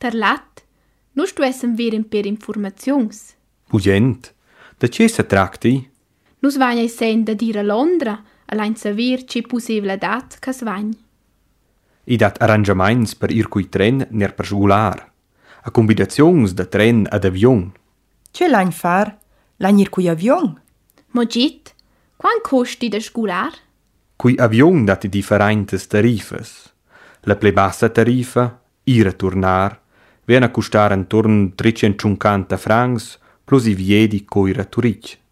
Tarlat, nus stuessem ver per informazions. Bugent, da che se tracti? Nus vagn ei sen da dir a Londra, alain saver che possibilità che svagn. I dat arrangiaments per ir cui tren ner per sgular. A combinazions de tren ad avion. Ce l'agn far? L'agn ir cui avion? Mogit, quan costi da scular? Cui avion dat differentes tarifas. La ple bassa tarifa, ir a tornar, viene a costar intorno 350 francs plus i viedi coi a Turic.